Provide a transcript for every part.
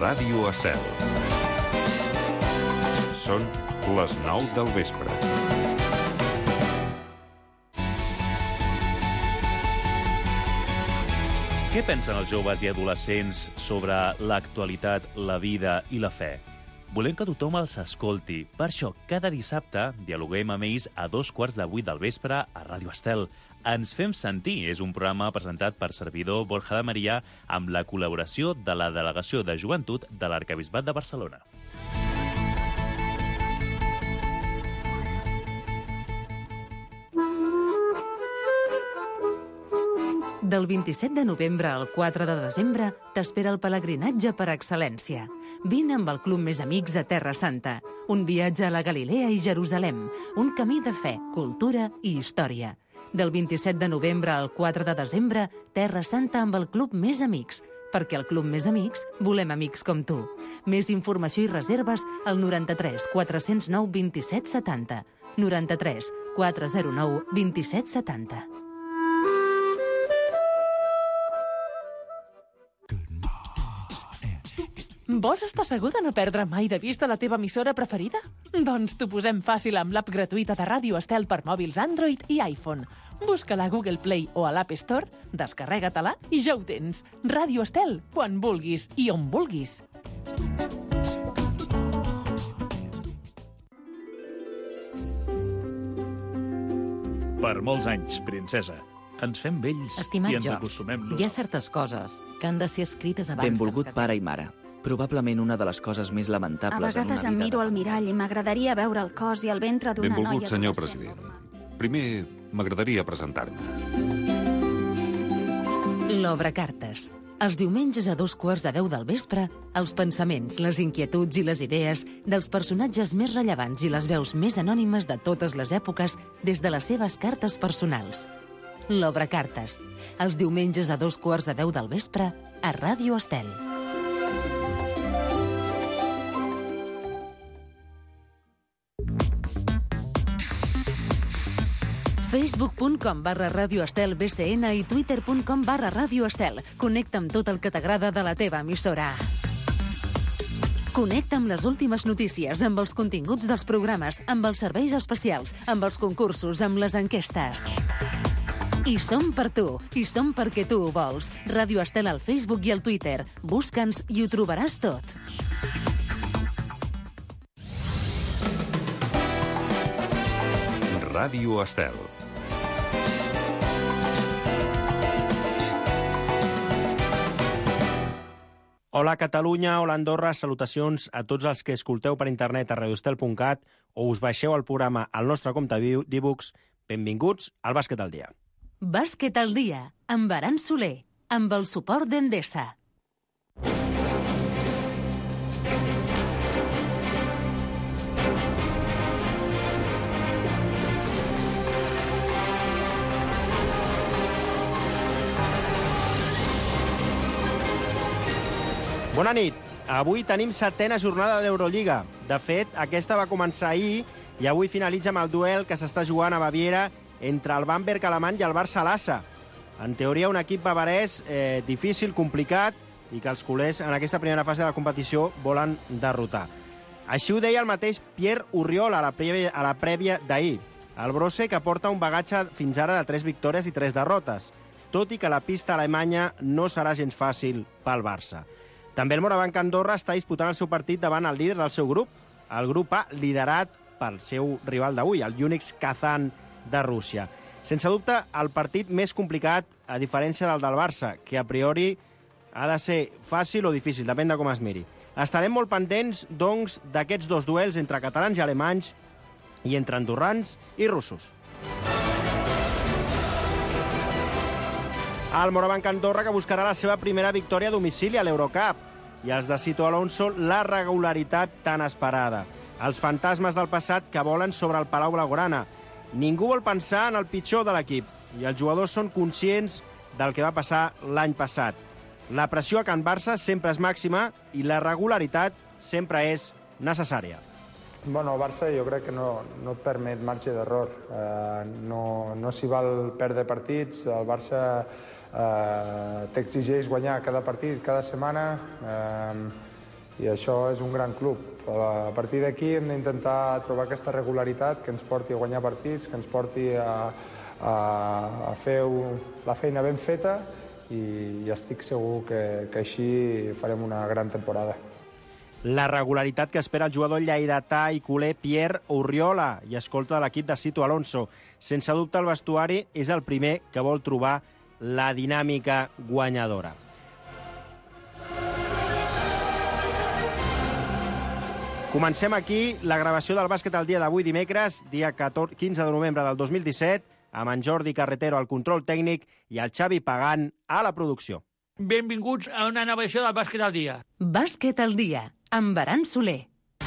Ràdio Estel. Són les 9 del vespre. Què pensen els joves i adolescents sobre l'actualitat, la vida i la fe? Volem que tothom els escolti. Per això, cada dissabte dialoguem amb ells a 7:15 del vespre a Ràdio Estel. Ens fem sentir és un programa presentat per servidor Borja de Maria amb la col·laboració de la Delegació de Joventut de l'Arquebisbat de Barcelona. Del 27 de novembre al 4 de desembre t'espera el pelegrinatge per excel·lència. Vine amb el Club Més Amics a Terra Santa. Un viatge a la Galilea i Jerusalem. Un camí de fe, cultura i història. Del 27 de novembre al 4 de desembre, Terra Santa amb el Club Més Amics. Perquè al Club Més Amics volem amics com tu. Més informació i reserves al 93 409 27 70. 93 409 27 70. Vols estar segur de no perdre mai de vista la teva emissora preferida? Doncs t'ho posem fàcil amb l'app gratuïta de Ràdio Estel per mòbils Android i iPhone. Busca-la a Google Play o a l'App Store, descarrega-te-la i ja ho tens. Ràdio Estel, quan vulguis i on vulguis. Per molts anys, princesa. Ens fem vells Estimat i ens George, acostumem. hi ha certes coses que han de ser escrites abans Benvolgut que ens pare i mare. Probablement una de les coses més A lamentables en una vegades vida em miro de al mirall i m'agradaria veure el cos i el ventre d'una noia... Benvolgut, senyor adolescent. president. Primer, m'agradaria presentar-me. L'Obre Cartes. Els diumenges a 9:15 del vespre, els pensaments, les inquietuds i les idees dels personatges més rellevants i les veus més anònimes de totes les èpoques des de les seves cartes personals. L'Obre Cartes. Els diumenges a 9:15 del vespre a Ràdio Estel. Facebook.com/Ràdio Estel BCN i Twitter.com/Ràdio Estel. Connecta amb tot el que t'agrada de la teva emissora. Connecta amb les últimes notícies, amb els continguts dels programes, amb els serveis especials, amb els concursos, amb les enquestes. I som per tu, i som perquè tu ho vols. Ràdio Estel al Facebook i al Twitter. Busca'ns i ho trobaràs tot. Ràdio Estel. Hola Catalunya, hola Andorra, salutacions a tots els que escolteu per internet a radiostel.cat o us baixeu el programa al nostre compte d'e-books. Benvinguts al Bàsquet al dia. Bàsquet al dia, amb Aran Soler, amb el suport d'Endesa. Bona nit. Avui tenim 7a jornada de l'Eurolliga. De fet, aquesta va començar ahir i avui finalitza amb el duel que s'està jugant a Baviera entre el Bamberg alemany i el Barça Lassa. En teoria, un equip bavarès difícil, complicat, i que els culers en aquesta primera fase de la competició volen derrotar. Així ho deia el mateix Pierre Urriol a la prèvia d'ahir. El Brosse, que porta un bagatge fins ara de 3 victòries i 3 derrotes, tot i que la pista alemanya no serà gens fàcil pel Barça. També el Morabanc Andorra està disputant el seu partit davant el líder del seu grup, el grup A, liderat pel seu rival d'avui, el Unix Kazan de Rússia. Sense dubte, el partit més complicat, a diferència del del Barça, que a priori ha de ser fàcil o difícil, depèn de com es miri. Estarem molt pendents, doncs, d'aquests dos duels entre catalans i alemanys i entre andorrans i russos. El Morabanc Andorra, que buscarà la seva primera victòria a domicili a l'Eurocup, i els de Sito Alonso la regularitat tan esperada. Els fantasmes del passat que volen sobre el Palau Blaugrana. Ningú vol pensar en el pitjor de l'equip, i els jugadors són conscients del que va passar l'any passat. La pressió a Can Barça sempre és màxima i la regularitat sempre és necessària. Bueno, el Barça jo crec que no et permet marge d'error. No s'hi val perdre partits. El Barça t'exigeix guanyar cada partit, cada setmana. i això és un gran club. A partir d'aquí hem d'intentar trobar aquesta regularitat que ens porti a guanyar partits, que ens porti a fer la feina ben feta, i estic segur que així farem una gran temporada. La regularitat que espera el jugador lleidatà i culer Pierre Urriola i escolta de l'equip de Sito Alonso. Sense dubte el vestuari és el primer que vol trobar la dinàmica guanyadora. Comencem aquí la gravació del bàsquet el dia d'avui, dimecres, dia 15 de novembre del 2017, amb en Jordi Carretero al control tècnic i el Xavi Pagant a la producció. Benvinguts a una nova edició del Bàsquet al dia. Bàsquet al dia, amb Beran Soler.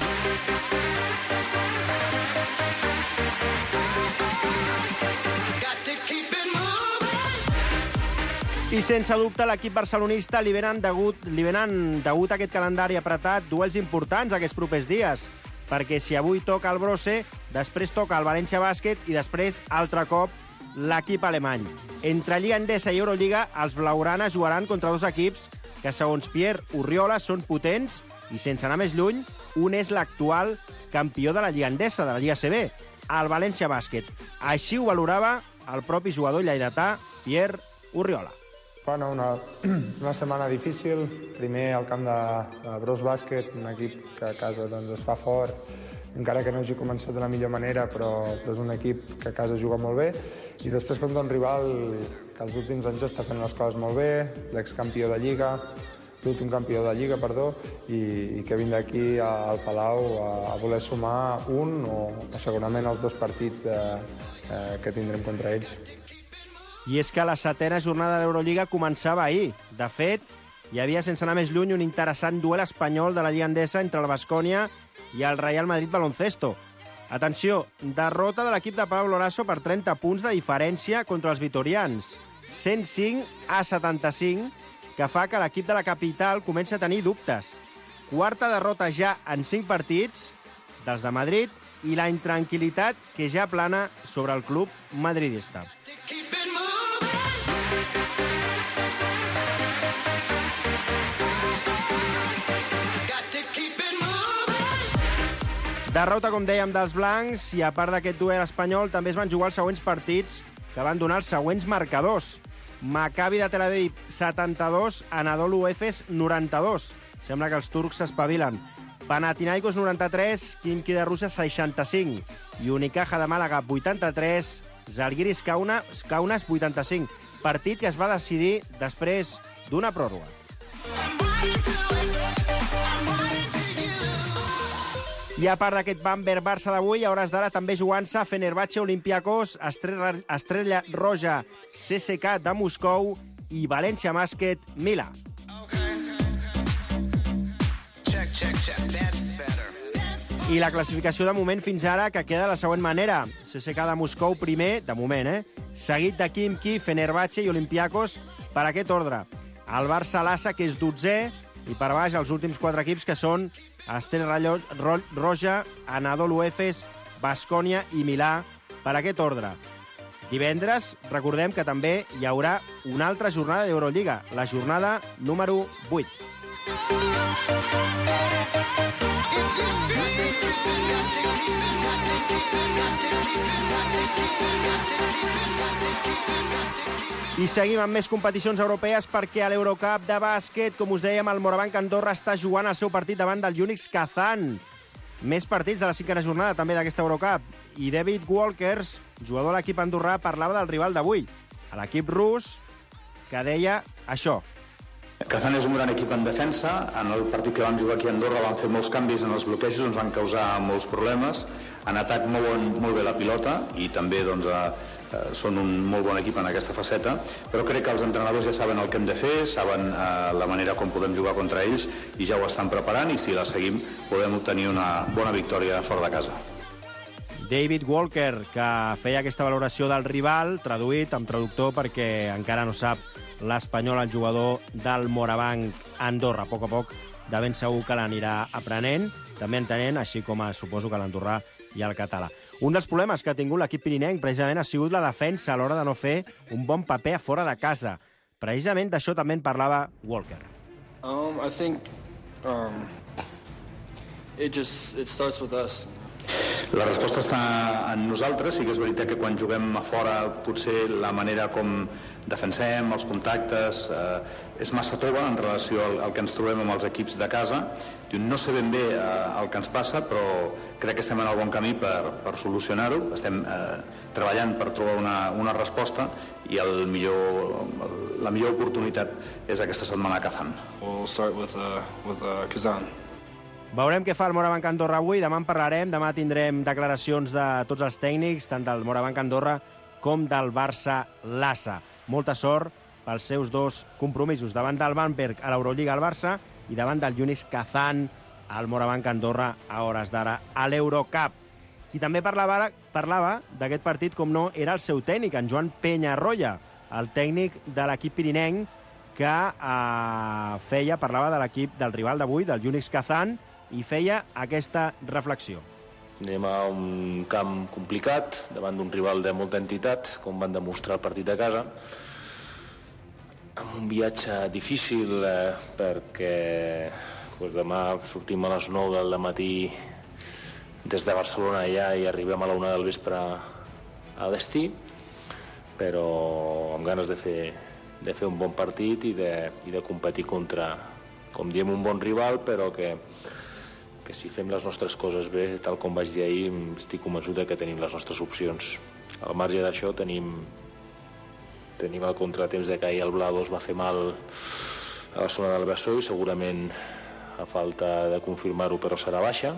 I sense dubte l'equip barcelonista li venen degut a aquest calendari apretat duels importants aquests propers dies, perquè si avui toca el Brosse, després toca el València Bàsquet i després, altre cop, l'equip alemany. Entre Lliga Endesa i Eurolliga, els blaugrana jugaran contra dos equips que, segons Pierre Urriola, són potents i, sense anar més lluny, un és l'actual campió de la Lliga Endesa, de la Lliga CB, el València Bàsquet. Així ho valorava el propi jugador lleidatà, Pierre Urriola. Bueno, una setmana difícil. Primer al camp de Bros Bàsquet, un equip que a casa doncs, es fa fort, encara que no hagi començat de la millor manera, però és un equip que a casa juga molt bé. I després contra un rival que els últims anys està fent les coses molt bé, l'excampió de Lliga, l'últim campió de Lliga, i que vindrà aquí al Palau a voler sumar un o segurament els dos partits que tindrem contra ells. I és que la setena jornada de l'Eurolliga començava ahir. De fet, hi havia, sense anar més lluny, un interessant duel espanyol de la Lliga Endesa entre el Baskonia i el Real Madrid Baloncesto. Atenció, derrota de l'equip de Pablo Lasso per 30 punts de diferència contra els vitorians. 105-75, que fa que l'equip de la capital comenci a tenir dubtes. Quarta derrota ja en 5 partits dels de Madrid i la intranquil·litat que ja plana sobre el club madridista. Derrota, com dèiem, dels blancs, i a part d'aquest duel espanyol també es van jugar els següents partits que van donar els següents marcadors. Maccabi de Tel Aviv 72, Anadolu Efes 92. Sembla que els turcs s'espavilen. Panathinaikos 93, Khimki de Rússia 65 i Unicaja de Màlaga 83, Zalgiris Kaunas 85. Partit que es va decidir després d'una pròrroga. I a part d'aquest Bamberg-Barça d'avui, a hores d'ara també jugant-se Fenerbahçe Olympiacos, Estrella Roja CSKA de Moscou i València Bàsquet Milà. I la classificació de moment fins ara que queda de la següent manera. CSKA de Moscou primer, de moment, seguit de Khimki, Fenerbahçe i Olympiacos per aquest ordre. El Barça Lassa, que és 12è, i per baix els últims 4 equips, que són Estrella Roja, Anadolu Efes, Baskonia i Milà, per aquest ordre. Divendres, recordem que també hi haurà una altra jornada d'Eurolliga, la jornada número 8. I seguim amb més competicions europees perquè a l'Eurocup de bàsquet, com us dèiem, el Morabanc Andorra està jugant el seu partit davant del Unix Kazan. Més partits de la 5a jornada també d'aquesta Eurocup. I David Walkers, jugador de l'equip andorrà, parlava del rival d'avui, a l'equip rus, que deia això. Kazan és un gran equip en defensa. En el partit que vam jugar aquí a Andorra van fer molts canvis en els bloquejos, ens van causar molts problemes. En atac mouen molt bé la pilota i també són un molt bon equip en aquesta faceta, però crec que els entrenadors ja saben el que hem de fer, saben la manera com podem jugar contra ells i ja ho estan preparant, i si la seguim podem obtenir una bona victòria fora de casa. David Walker, que feia aquesta valoració del rival, traduït amb traductor perquè encara no sap l'espanyol, el jugador del Morabanc Andorra. A poc de ben segur que l'anirà aprenent, també entenent, així com suposo que l'andorrà i el català. Un dels problemes que ha tingut l'equip pirinenc precisament ha sigut la defensa a l'hora de no fer un bon paper a fora de casa. Precisament d'això també en parlava Walker. I think It starts with us. La resposta està en nosaltres. Sí que és veritat que quan juguem a fora potser la manera com defensem, els contactes, és massa tova en relació al que ens trobem amb els equips de casa. No sé ben bé el que ens passa, però crec que estem en el bon camí per solucionar-ho. Estem treballant per trobar una resposta i la millor oportunitat és aquesta setmana a Kazan. We'll start with Kazan. Veurem què fa el Morabanc Andorra avui. Demà en parlarem. Demà tindrem declaracions de tots els tècnics, tant del Morabanc Andorra com del Barça Lassa. Molta sort pels seus dos compromisos, davant del Bamberg a l'Eurolliga al Barça i davant del Unics Kazan al Morabanc Andorra a hores d'ara a l'Eurocup. Qui també parlava d'aquest partit, com no, era el seu tècnic, en Joan Peñarroya, el tècnic de l'equip pirinenc que parlava de l'equip del rival d'avui, del Unics Kazan, i feia aquesta reflexió. Anem a un camp complicat, davant d'un rival de molta entitat, com van demostrar el partit de casa, amb un viatge difícil perquè demà sortim a les 9 del matí des de Barcelona ja i arribem a la 1 del vespre a destí, però amb ganes de fer un bon partit i de competir contra, com diem, un bon rival, però que si fem les nostres coses bé, tal com vaig dir ahir, estic convençut que tenim les nostres opcions. Al marge d'això tenim el contratemps de que ahir el Blados va fer mal a la zona del bessó i segurament a falta de confirmar-ho però serà baixa,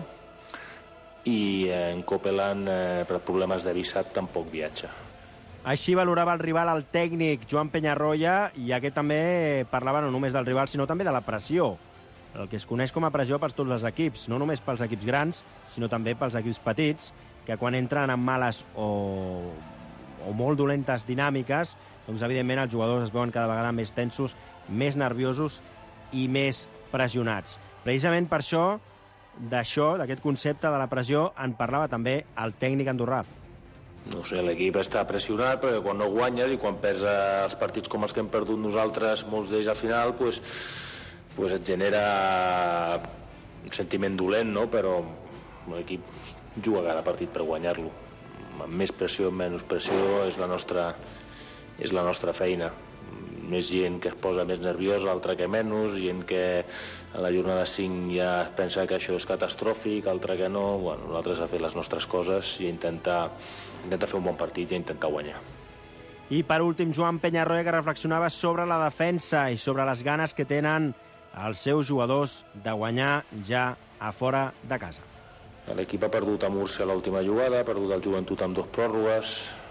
i en Copeland per problemes de visat tampoc viatja. Així valorava el rival el tècnic Joan Peñarroya, i aquest també parlava no només del rival sinó també de la pressió, el que es coneix com a pressió per tots els equips, no només pels equips grans, sinó també pels equips petits, que quan entren en males o molt dolentes dinàmiques, doncs evidentment els jugadors es veuen cada vegada més tensos, més nerviosos i més pressionats. Precisament per això, d'aquest concepte de la pressió, en parlava també el tècnic andorrà. No sé, l'equip està pressionat perquè quan no guanyes i quan perds els partits com els que hem perdut nosaltres, molts d'ells al final, pues et genera un sentiment dolent, no? Però l'equip juga cada partit per guanyar-lo. Amb més pressió, amb menys pressió, és la nostra feina. Més gent que es posa més nerviosa, altra que menys, gent que a la jornada 5 ja pensa que això és catastròfic, altra que no. Bueno, nosaltres a fer les nostres coses i intentar fer un bon partit i intentar guanyar. I per últim, Joan Peñarroya, que reflexionava sobre la defensa i sobre les ganes que tenen els seus jugadors de guanyar ja a fora de casa. L'equip ha perdut a Múrcia a l'última jugada, ha perdut el Joventut amb 2 pròrrogues,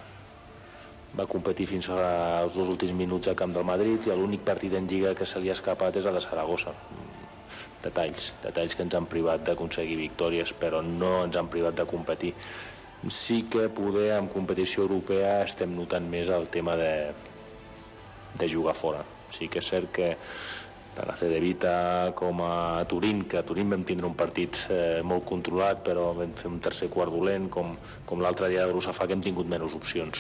va competir fins als 2 últims minuts al camp del Madrid i l'únic partit en Lliga que se li ha escapat és el de Saragossa. Detalls que ens han privat d'aconseguir victòries, però no ens han privat de competir. Sí que poder en competició europea estem notant més el tema de jugar fora. Sí que és cert que tant a Cedevita com a Turín, que a Turín vam tindre un partit molt controlat, però vam fer un tercer quart dolent, com l'altre dia de Rusafà, que hem tingut menys opcions.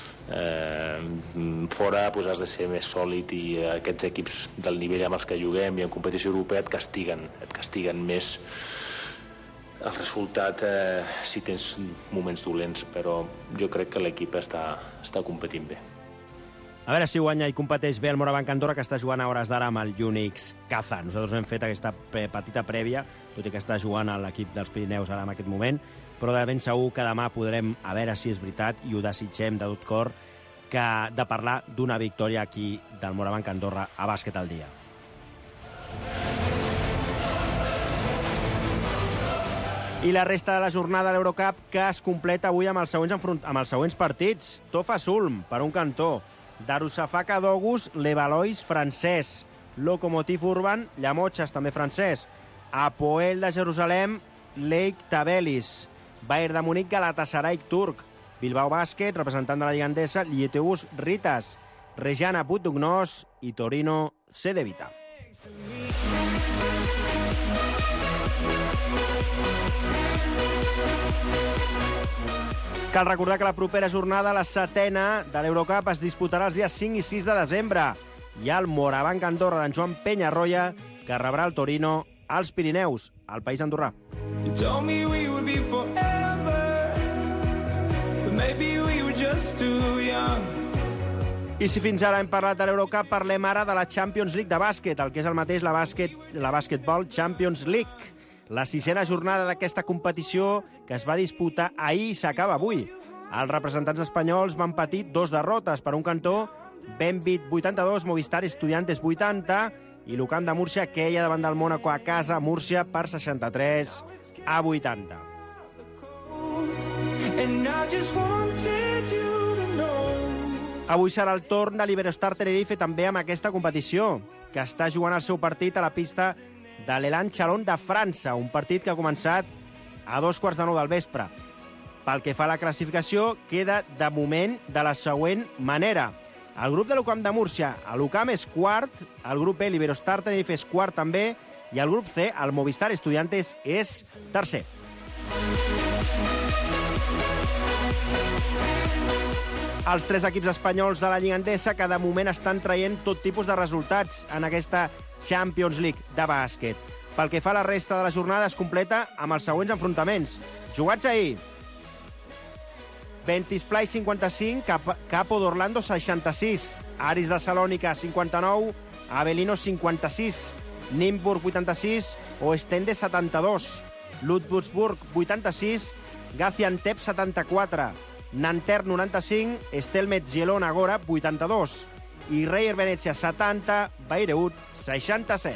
Fora has de ser més sòlid i aquests equips del nivell amb els que juguem i en competició europea et castiguen més el resultat si tens moments dolents, però jo crec que l'equip està competint bé. A veure si guanya i competeix bé el Morabanc Andorra, que està jugant a hores d'ara amb el Unics Kazan. Nosaltres hem fet aquesta petita prèvia, tot i que està jugant a l'equip dels Pirineus ara en aquest moment, però de ben segur que demà podrem, a veure si és veritat, i ho desitgem de tot cor, de parlar d'una victòria aquí del Morabanc Andorra a Bàsquet al Dia. I la resta de la jornada de l'Eurocup, que es completa avui amb els següents partits. Tofa-Sulm, per un cantó. Darussafaka d'Ogus, Levallois francès. Lokomotiv Urban, Llamotxes, també francès. Apoel de Jerusalem, Leik Tabelis. Bayern de Munic, Galatasaray turc. Bilbao Bàsquet, representant de la Lliga Endesa, Lietuus Ritas. Reggiana Budućnost i Torino Cedevita. Cal recordar que la propera jornada, la 7ª de l'Eurocup, es disputarà els dies 5 i 6 de desembre. Hi ha el Morabanc Andorra d'en Joan Peñarroya, que rebrà el Torino als Pirineus, al País Andorrà. You told me we would be forever, but maybe we were just too young. I si fins ara hem parlat de l'Eurocup, parlem ara de la Champions League de bàsquet, el que és el mateix la Basketball Champions League. La 6a jornada d'aquesta competició que es va disputar ahir i s'acaba avui. Els representants espanyols van patir 2 derrotes. Per un cantó, Benvit 82, Movistar Estudiantes 80 i l'Ucam de Múrcia queia davant del Mónaco a casa, Múrcia per 63-80. Avui serà el torn de l'Iberostar Tenerife també amb aquesta competició, que està jugant el seu partit a la pista de l'Elan Chalon de França, un partit que ha començat a 9:15 del vespre. Pel que fa a la classificació, queda de moment de la següent manera. El grup de l'Ucam de Múrcia, l'Ucam és quart, el grup B, l'Iberostar Tenerife, és quart també, i el grup C, el Movistar Estudiantes, és tercer. Els 3 equips espanyols de la Lliga Endesa que de moment estan traient tot tipus de resultats en aquesta Champions League de bàsquet. Pel que fa a la resta de la jornada, es completa amb els següents enfrontaments. Jugats ahir: Ventisplai 55, Capo d'Orlando 66, Aris de Salònica 59, Avellino 56, Nymburk 86, Oostende 72, Ludwigsburg 86, Gaziantep 74, Nanterre 95, Stelmet Gielon Agora 82 i Reyer Venècia 70, Bayreuth 67.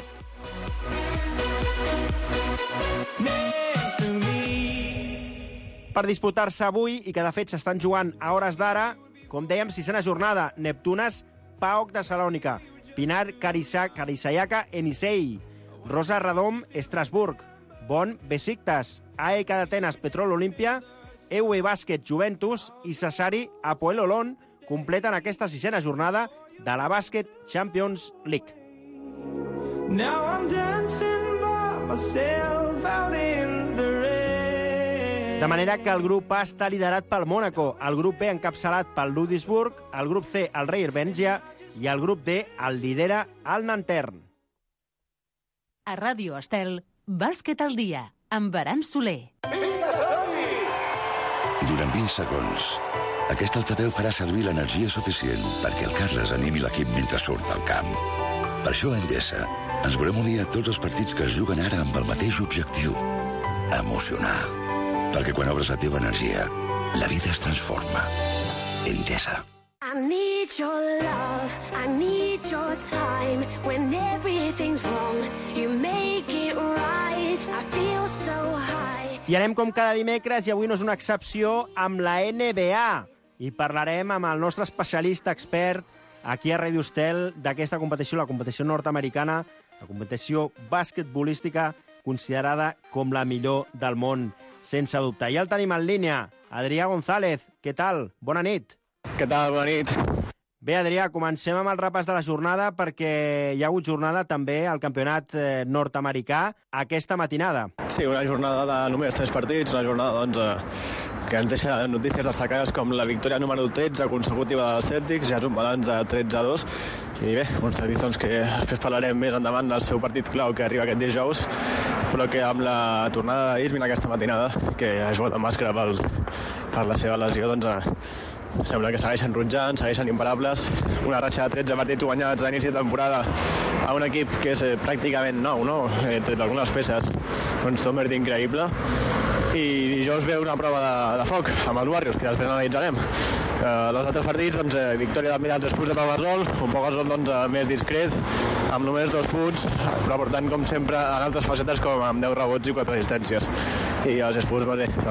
Per disputar-se avui, i que de fet s'estan jugant a hores d'ara, com dèiem, 6a jornada, Neptunes, PAOK de Salònica, Pinar Karisayaka Enisei, Rosa Radom Estrasburg, Bonn Besiktas, AEK d'Atenes Petrol Olímpia, EUE Bàsquet Juventus i Sassari Apoel Olon completen aquesta 6a jornada de la Bàsquet Champions League. Now I'm dancing by myself out in the rain. De manera que el grup A està liderat pel Mónaco, el grup B encapçalat pel Ludwigsburg, el grup C el Reyer Venècia i el grup D el lidera el Nanterre. A Ràdio Estel, Bàsquet al dia, amb Aran Soler. Durant 20 segons, aquest altaveu farà servir l'energia suficient perquè el Carles animi l'equip mentre surt al camp. Per això a Endesa ens volem unir a tots els partits que es juguen ara amb el mateix objectiu: emocionar. Perquè quan obres la teva energia, la vida es transforma. Endesa. I need your love, I need your time. When everything's wrong, you make it right. I feel so high. I anem com cada dimecres, i avui no és una excepció, amb la NBA. I parlarem amb el nostre especialista expert aquí a Ràdio Estel d'aquesta competició, la competició nord-americana, la competició basquetbolística considerada com la millor del món, sense dubte. I el tenim en línia, Adrià González. Què tal? Bona nit. Què tal? Bona nit. Bé, Adrià, comencem amb el repàs de la jornada perquè hi ha hagut jornada també al campionat nord-americà aquesta matinada. Sí, una jornada de només 3 partits, una jornada que ens deixa notícies destacades com la victòria número 13 consecutiva dels Celtics, ja és un balanç de 13-2, i bé, uns Celtics que després parlarem més endavant del seu partit clau que arriba aquest dijous, però que amb la tornada d'Irving aquesta matinada, que ha jugat amb màscara per la seva lesió, sembla que segueixen rutjant, segueixen imparables. Una ratxa de 13 partits guanyats a inici de temporada a un equip que és pràcticament nou, no? Tret algunes peces, un Sommer increïble. I dijous ve una prova de foc amb els Warriors, que després analitzarem. Els altres partits, victòria del Milan 3 punts de Pau Gasol, un Pau Gasol més discret, amb només 2 punts, però portant com sempre en altres facetes com amb 10 rebots i 4 assistències. I els Spurs,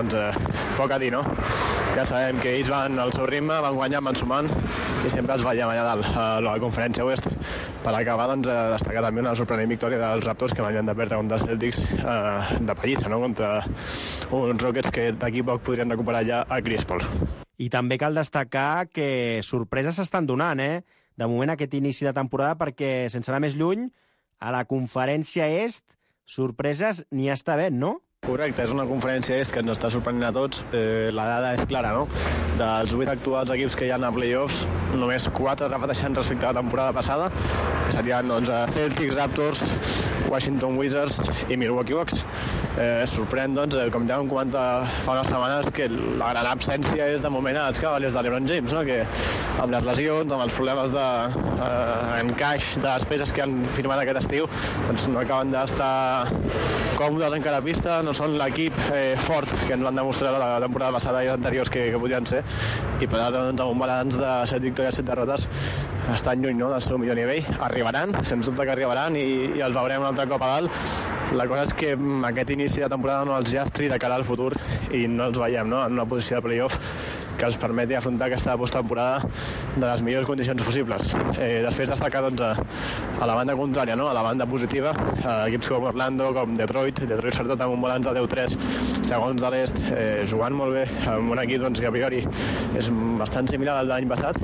poc a dir, no? Ja sabem que ells van al seu ritme, van guanyant, van sumant, i sempre els veiem allà dalt, a la conferència oest. Per acabar, destacar també una sorprenent victòria dels Raptors, que van de perdre contra els Celtics de pallissa, no? Contra uns Rockets que d'aquí poc podrien recuperar ja a Chris Paul. I també cal destacar que sorpreses s'estan donant, de moment aquest inici de temporada, perquè, sense anar més lluny, a la conferència est, sorpreses n'hi està havent, no? Correcte, és una conferència que ens està sorprenent a tots. La dada és clara, no? Dels 8 actuals equips que hi ha a playoffs, només 4 repeteixen respecte a la temporada passada, que serien Celtics, Raptors, Washington Wizards i Milwaukee Bucks. Sorprèn, com ja vam comentar fa unes setmanes, que la gran absència és de moment als Cavaliers de LeBron James, no? Que amb les lesions, amb els problemes d'encaix de despeses que han firmat aquest estiu, doncs no acaben d'estar còmodes encara a pista, no són l'equip fort que ens van demostrar la temporada passada i les anteriors que podien ser, i per ara amb un balanç de 7 victòries, 7 derrotes, estan lluny, no?, del seu millor nivell. Arribaran, sens dubte que arribaran, i els veurem un altre cop a dalt. La cosa és que aquest inici de temporada no els llastri de cara al futur i no els veiem, no?, en una posició de playoff que els permeti afrontar aquesta posttemporada de les millors condicions possibles. Després destacar a la banda contrària, no?, a la banda positiva, equips com Orlando, com Detroit sobretot amb un balanç de 10-3 segons de l'est, jugant molt bé, amb un equip que a priori és bastant similar al de l'any passat.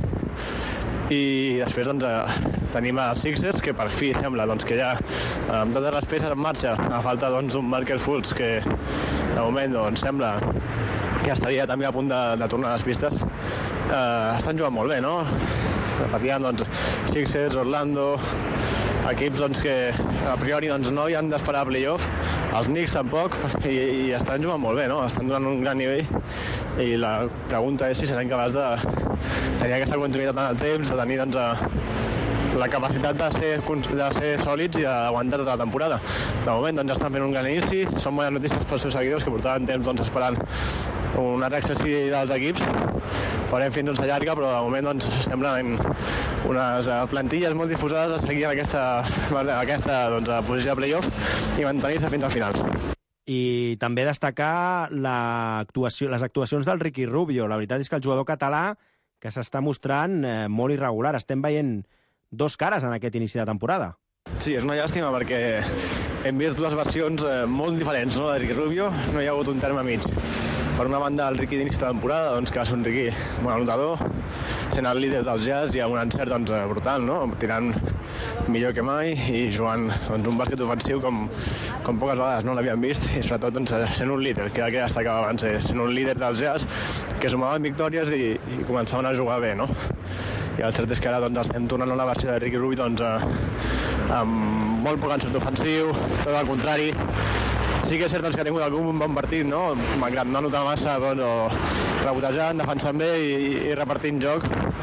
I després tenim els Sixers, que per fi sembla que ja amb totes les peces en marxa, a falta d'un Markelle Fultz que de moment sembla que estaria també a punt de tornar a les pistes. Estan jugant molt bé, no? Repetíem, Sixers, Orlando, equips que a priori no hi han d'esperar a playoff, els Knicks tampoc, i estan jugant molt bé, no? Estan donant un gran nivell, i la pregunta és si seran capaços de tenir aquesta continuïtat en el temps, de tenir la capacitat de ser sòlids i d'aguantar tota la temporada. De moment estan fent un gran inici, són bones notícies pels seus seguidors que portaven temps esperant una reacció dels equips. Veurem fins on s'allarga, però de moment semblen unes plantilles molt difusades de seguir aquesta posició de playoff i mantenir-se fins al final. I també destacar les actuacions del Ricky Rubio. La veritat és que el jugador català que s'està mostrant molt irregular. Estem veient dos cares en aquest inici de temporada. Sí, és una llàstima perquè hem vist dues versions molt diferents, no, de Ricky Rubio. No hi ha hagut un terme mig. Per una banda, el Ricky d'inici de temporada, que va ser un Ricky bon anotador, sent el líder dels Jazz i amb un encert brutal, no? Tirant millor que mai i jugant un bàsquet ofensiu com poques vegades no l'havíem vist, i sobretot sent un líder, que era el que destacava abans, sent un líder dels Jazz que sumaven victòries i començaven a jugar bé, no? I el cert és que ara estem tornant a la versió de Ricky Rubio amb molt poc encert ofensiu, tot al contrari. Sí que és cert que ha tingut algun bon partit, no? Malgrat no anotar massa, rebotejant, defensant bé i repartint joc,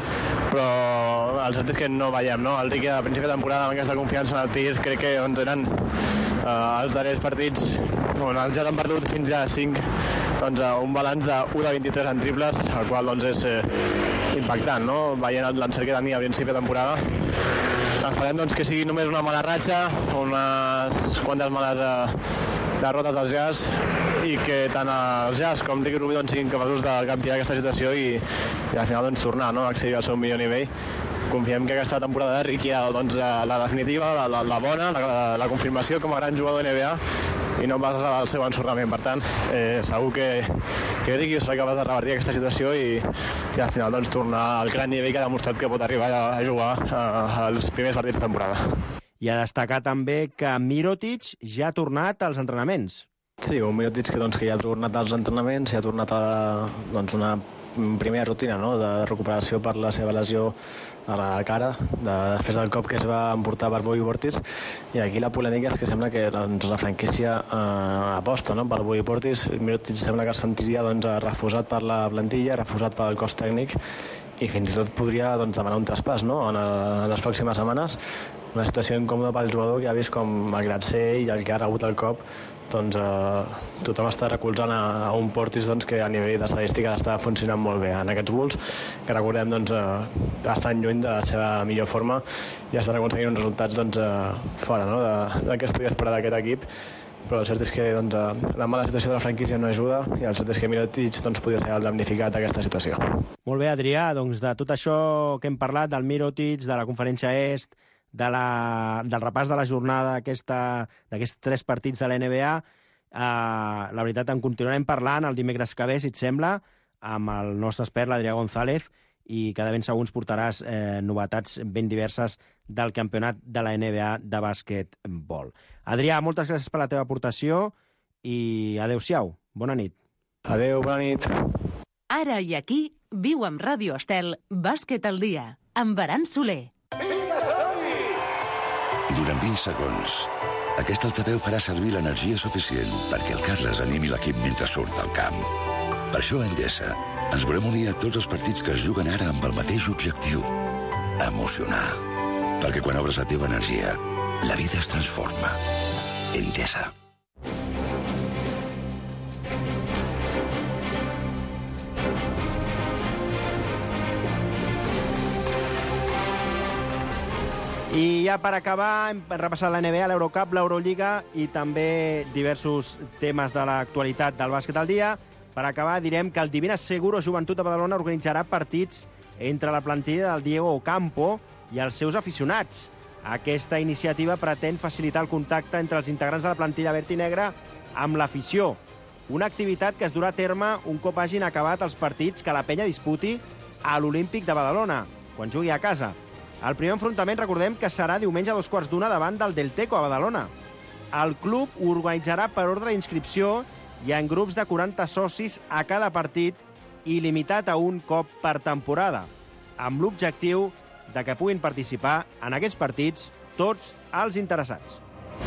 però el cert és que no veiem, no? El Ricky a principi de temporada amb aquesta confiança en el tir, crec que eren els darrers partits on els ja han perdut fins ja 5, un balanç de 1 de 23 en triples, el qual és impactant, no? Veient l'encert que tenia a principi de temporada. Esperem que sigui només una mala ratxa, unes quantes males derrotes dels Jazz, i que tant els Jazz com Ricky Rubio siguin capaços de canviar aquesta situació i al final tornar, no?, a accedir al seu millor nivell. Confiem que aquesta temporada de Ricky la definitiva, la bona, la confirmació com a gran jugador de NBA i no pas el seu ensorrament. Per tant, segur que Ricky serà capaç de revertir aquesta situació i al final tornar al gran nivell que ha demostrat que pot arribar a jugar als primers partits de temporada. I a destacar també que Mirotic ja ha tornat als entrenaments. Sí, un Mirotic que ja ha tornat als entrenaments, ja ha tornat a una primera rutina, no?, de recuperació per la seva lesió a la cara, després del cop que es va emportar per Bobby Portis. I aquí la polèmica és que sembla que la franquícia aposta, no?, per Bobby Portis. Mirotic sembla que es sentiria refusat per la plantilla, refusat pel cos tècnic, i fins i tot podria demanar un traspàs, no?, en les pròximes setmanes. Una situació incòmoda pel jugador que ha vist com, malgrat ser ell el que ha rebut el cop, tothom està recolzant a un Portis que a nivell d'estadística està funcionant molt bé en aquests Bulls, que recordem estan lluny de la seva millor forma i estan aconseguint uns resultats fora, no?, del que es podia esperar d'aquest equip. Però el cert és que la mala situació de la franquícia no ajuda i el cert és que Mirotic podria ser el damnificat d'aquesta situació. Molt bé, Adrià, de tot això que hem parlat, del Mirotic, de la conferència est, del repàs de la jornada d'aquests 3 partits de la NBA, la veritat en continuarem parlant el dimecres que ve, si et sembla, amb el nostre expert, l'Adrià González, i que de ben segur ens portaràs novetats ben diverses del campionat de la NBA de bàsquetbol. Adrià, moltes gràcies per la teva aportació i adeu-siau. Bona nit. Adeu, bona nit. Ara i aquí, viu amb Ràdio Estel Bàsquet al dia, amb Aran Soler. Durant 20 segons, aquest altaveu farà servir l'energia suficient perquè el Carles animi l'equip mentre surt al camp. Per això a Endesa ens volem unir a tots els partits que es juguen ara amb el mateix objectiu: emocionar. Perquè quan obres la teva energia, la vida es transforma. Endesa. I ja per acabar, hem repassat la NBA, l'Eurocup, l'Eurolliga i també diversos temes de l'actualitat del bàsquet al dia. Per acabar, direm que el Divina Seguro Joventut de Badalona organitzarà partits entre la plantilla del Diego Ocampo i els seus aficionats. Aquesta iniciativa pretén facilitar el contacte entre els integrants de la plantilla verd i negra amb l'afició. Una activitat que es durà a terme un cop hagin acabat els partits que la penya disputi a l'Olímpic de Badalona, quan jugui a casa. El primer enfrontament, recordem, que serà diumenge a 2:15 davant del Delteco a Badalona. El club ho organitzarà per ordre d'inscripció i en grups de 40 socis a cada partit i limitat a un cop per temporada, amb l'objectiu de que puguin participar en aquests partits tots els interessats.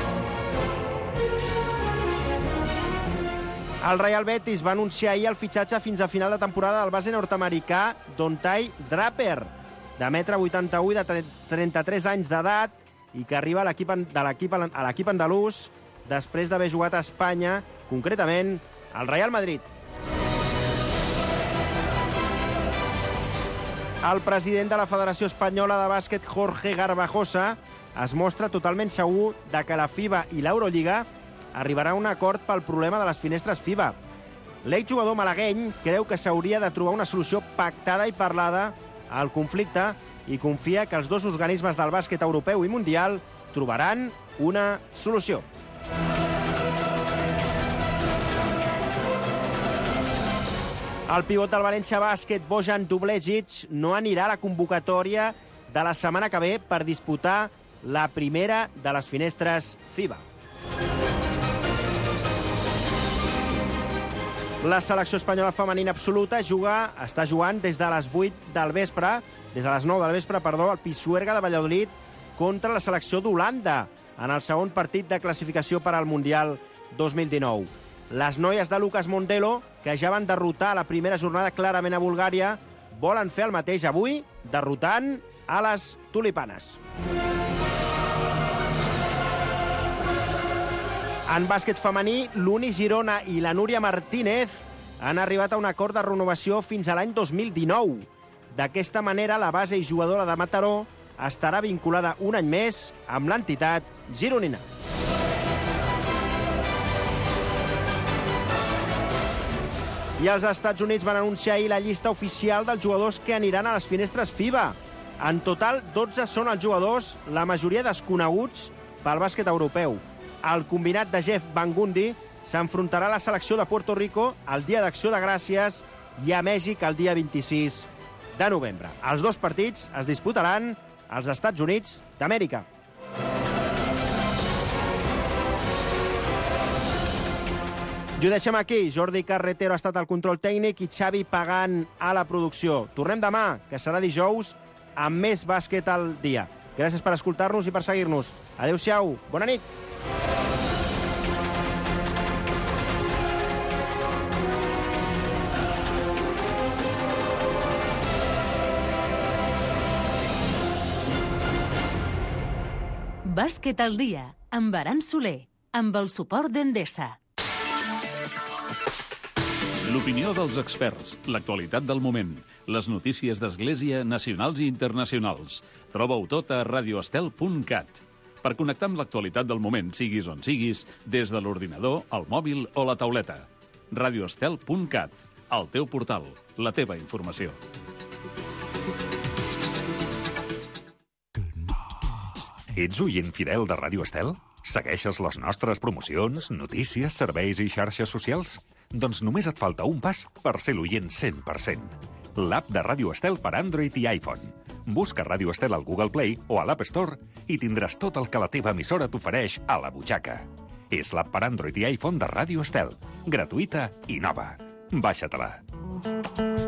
El Real Betis va anunciar ahir el fitxatge fins a final de temporada del base nord-americà Dontai Draper, de 1,81 m, de 33 anys d'edat, i que arriba a l'equip andalús després d'haver jugat a Espanya, concretament al Real Madrid. El president de la Federació Espanyola de Bàsquet, Jorge Garbajosa, es mostra totalment segur de que la FIBA i l'Eurolliga arribarà a un acord pel problema de les finestres FIBA. L'exjugador malagueny creu que s'hauria de trobar una solució pactada i parlada al conflicte i confia que els dos organismes del bàsquet europeu i mundial trobaran una solució. El pivot del València Bàsquet, Bojan Dublegic, no anirà a la convocatòria de la setmana que ve per disputar la primera de les finestres FIBA. La selecció espanyola femenina absoluta està jugant des de les 8 del vespre, des de les 9 del vespre, al Pisuerga de Valladolid contra la selecció d'Holanda en el segon partit de classificació per al Mundial 2019. Les noies de Lucas Mondelo, que ja van derrotar a la primera jornada clarament a Bulgària, volen fer el mateix avui, derrotant a les tulipanes. En bàsquet femení, l'Uni Girona i la Núria Martínez han arribat a un acord de renovació fins a l'any 2019. D'aquesta manera, la base i jugadora de Mataró estarà vinculada un any més amb l'entitat gironina. I els Estats Units van anunciar ahir la llista oficial dels jugadors que aniran a les finestres FIBA. En total, 12 són els jugadors, la majoria desconeguts pel bàsquet europeu. El combinat de Jeff Van Gundy s'enfrontarà a la selecció de Puerto Rico el dia d'Acció de Gràcies i a Mèxic el dia 26 de novembre. Els dos partits es disputaran als Estats Units d'Amèrica. I ho deixem aquí. Jordi Carretero ha estat al control tècnic i Xavi Pagant a la producció. Tornem demà, que serà dijous, amb més bàsquet al dia. Gràcies per escoltar-nos i per seguir-nos. Adéu-siau, bona nit. Bàsquet al dia, amb Aran Soler, amb el suport d'Endesa. L'opinió dels experts, l'actualitat del moment, les notícies d'Església nacionals i internacionals. Troba-ho tot a radioestel.cat. Per connectar amb l'actualitat del moment, siguis on siguis, des de l'ordinador, el mòbil o la tauleta. radioestel.cat, el teu portal, la teva informació. Ets oient fidel de Ràdio Estel? Segueixes les nostres promocions, notícies, serveis i xarxes socials? Doncs només et falta un pas per ser l'oient 100%. L'app de Ràdio Estel per Android i iPhone. Busca Ràdio Estel al Google Play o a l'App Store i tindràs tot el que la teva emissora t'ofereix a la butxaca. És l'app per Android i iPhone de Ràdio Estel. Gratuïta i nova. Baixa-te-la.